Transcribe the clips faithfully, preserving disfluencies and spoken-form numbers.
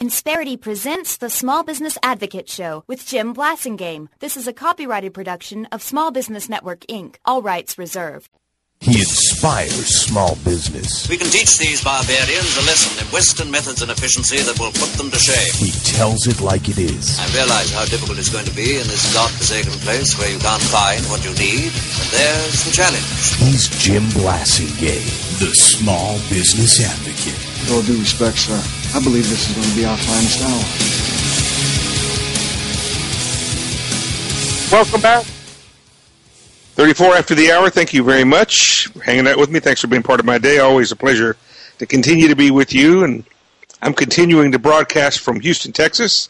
Insperity presents the Small Business Advocate Show with Jim Blasingame. This is a copyrighted production of Small Business Network, Incorporated. All rights reserved. He inspires small business. We can teach these barbarians a lesson in Western methods and efficiency that will put them to shame. He tells it like it is. I realize how difficult it's going to be in this godforsaken place where you can't find what you need, but there's the challenge. He's Jim Blasingame, the Small Business Advocate. With all due respect, sir, I believe this is going to be our finest hour. Welcome back. thirty-four after the hour. Thank you very much for hanging out with me. Thanks for being part of my day. Always a pleasure to continue to be with you. And I'm continuing to broadcast from Houston, Texas.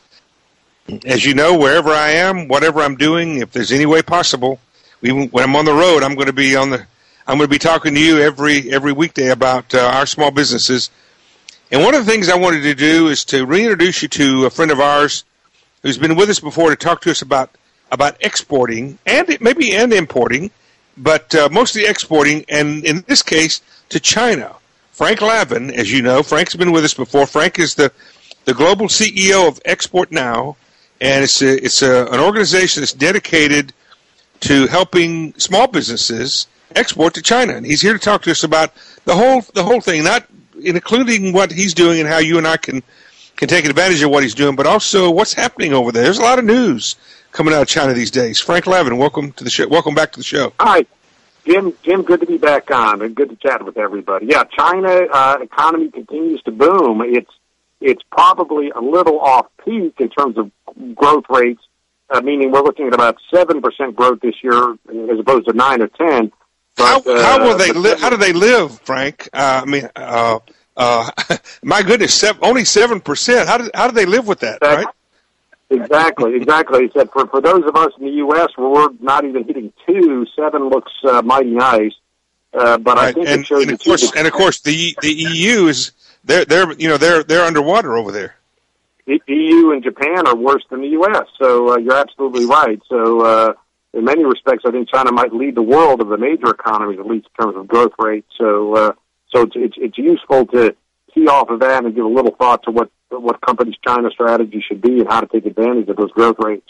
As you know, wherever I am, whatever I'm doing, if there's any way possible, even when I'm on the road, I'm going to be on the. I'm going to be talking to you every every weekday about uh, our small businesses. And one of the things I wanted to do is to reintroduce you to a friend of ours who's been with us before to talk to us about. about exporting and maybe and importing, but uh, mostly exporting, and in this case, to China. Frank Lavin, as you know, Frank's been with us before. Frank is the, the global C E O of Export Now, and it's a, it's a, an organization that's dedicated to helping small businesses export to China. And he's here to talk to us about the whole the whole thing, not including what he's doing and how you and I can can take advantage of what he's doing, but also what's happening over there. There's a lot of news coming out of China these days. Frank Lavin, welcome to the show. Welcome back to the show. Hi, Jim. Jim, good to be back on and good to chat with everybody. Yeah, China uh, economy continues to boom. It's it's probably a little off peak in terms of growth rates, uh, meaning we're looking at about seven percent growth this year as opposed to nine or ten. But, how, how will they live? How do they live, Frank? Uh, I mean, uh, uh, my goodness, seven, only seven percent. How do how do they live with that? Right. Exactly, exactly. He said for, for those of us in the U S where we're not even hitting two, seven looks uh, mighty nice. Uh, but right. I think and, it shows and of course, and of course, the the E U is they're they're you know they're they're underwater over there. The E U and Japan are worse than the U S. So uh, you're absolutely right. So uh, in many respects, I think China might lead the world of the major economies, at least in terms of growth rate. So uh, so it's, it's it's useful to key off of that and give a little thought to what. what companies' China strategy should be and how to take advantage of those growth rates.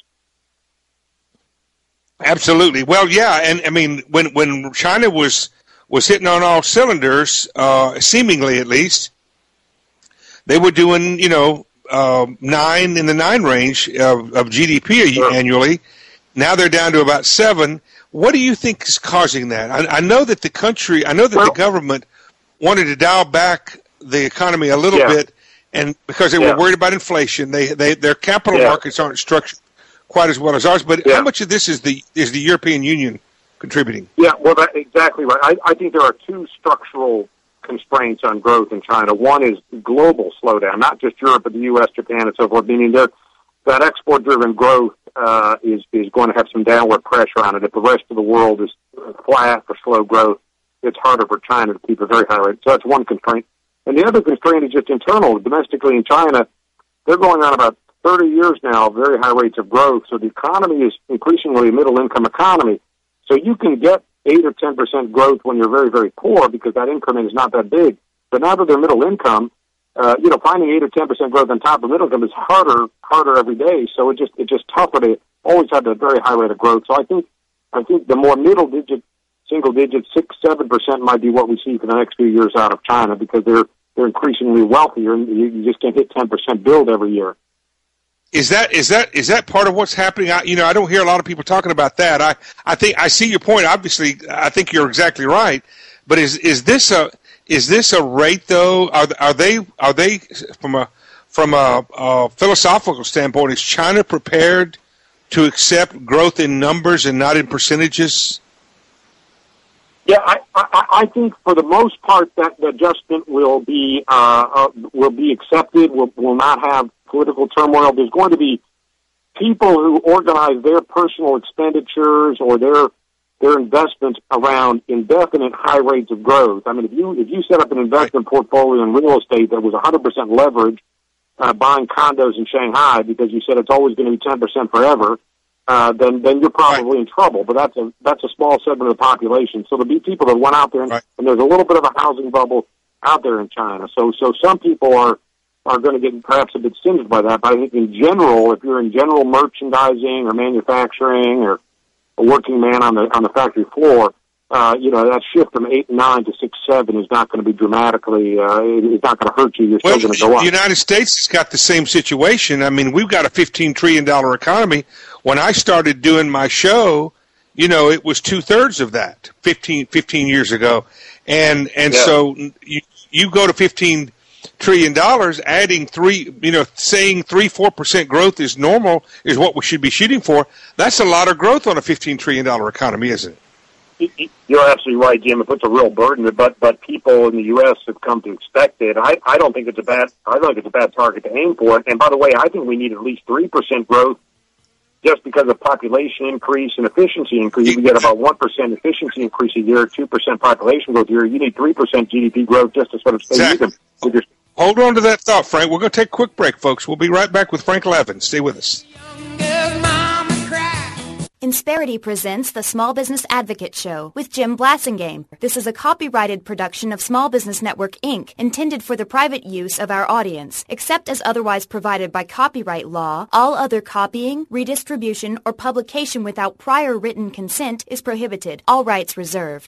Absolutely. Well, yeah, and I mean, when when China was was hitting on all cylinders, uh, seemingly at least, they were doing, you know, uh, nine in the nine range of, of G D P sure. annually. Now they're down to about seven. What do you think is causing that? I, I know that the country, I know that well, the government wanted to dial back the economy a little yeah. bit. And because they were yeah. worried about inflation, they, they their capital yeah. markets aren't structured quite as well as ours. But yeah. how much of this is the is the European Union contributing? Yeah, well, that's exactly right. I, I think there are two structural constraints on growth in China. One is global slowdown, not just Europe, but the U S, Japan, and so forth. Meaning that that export-driven growth uh, is is going to have some downward pressure on it. If the rest of the world is flat or slow growth, it's harder for China to keep a very high rate. So that's one constraint. And the other constraint is just internal. Domestically in China, they're going on about thirty years now, very high rates of growth. So the economy is increasingly a middle-income economy. So you can get eight or ten percent growth when you're very, very poor because that increment is not that big. But now that they're middle income, uh, you know, finding eight or ten percent growth on top of middle income is harder, harder every day. So it just it's just tougher to always have a very high rate of growth. So I think I think the more middle-digit, single-digit, six, seven percent might be what we see for the next few years out of China because they're they're increasingly wealthier, and you, you just can't hit ten percent build every year. Is that is that is that part of what's happening? I, you know, I don't hear a lot of people talking about that. I, I think I see your point. Obviously, I think you're exactly right. But is is this a is this a rate though? Are are they are they from a from a, a philosophical standpoint? Is China prepared to accept growth in numbers and not in percentages? Yeah, I, I, I think for the most part that the adjustment will be uh, uh, will be accepted. Will will not have political turmoil. There's going to be people who organize their personal expenditures or their their investments around indefinite high rates of growth. I mean, if you if you set up an investment portfolio in real estate that was one hundred percent leverage, uh, buying condos in Shanghai because you said it's always going to be ten percent forever. Uh, then, then you're probably right. in trouble. But that's a that's a small segment of the population. So there'll be people that went out there, and, right. and there's a little bit of a housing bubble out there in China. So, so some people are are going to get perhaps a bit singed by that. But I think in general, if you're in general merchandising or manufacturing or a working man on the on the factory floor, uh, you know, that shift from eight and nine to six seven is not going to be dramatically. Uh, it's not going to hurt you. You're well, still going to go up. The United States has got the same situation. I mean, we've got a fifteen trillion dollars economy. When I started doing my show, you know, it was two thirds of that fifteen, fifteen years ago, and and yeah. so you you go to fifteen trillion dollars, adding three, you know, saying three, four percent growth is normal, is what we should be shooting for. That's a lot of growth on a fifteen trillion dollars economy, isn't it? You're absolutely right, Jim. It puts a real burden, but but people in the U S have come to expect it. I, I don't think it's a bad I don't think it's a bad target to aim for. And by the way, I think we need at least three percent growth, just because of population increase and efficiency increase. We get about one percent efficiency increase a year, two percent population growth a year. You need three percent G D P growth just to sort of stay exactly. even. Just Hold on to that thought, Frank. We're going to take a quick break, folks. We'll be right back with Frank Levin. Stay with us. Insperity presents the Small Business Advocate Show with Jim Blasingame. This is a copyrighted production of Small Business Network, Incorporated, intended for the private use of our audience. Except as otherwise provided by copyright law, all other copying, redistribution, or publication without prior written consent is prohibited. All rights reserved.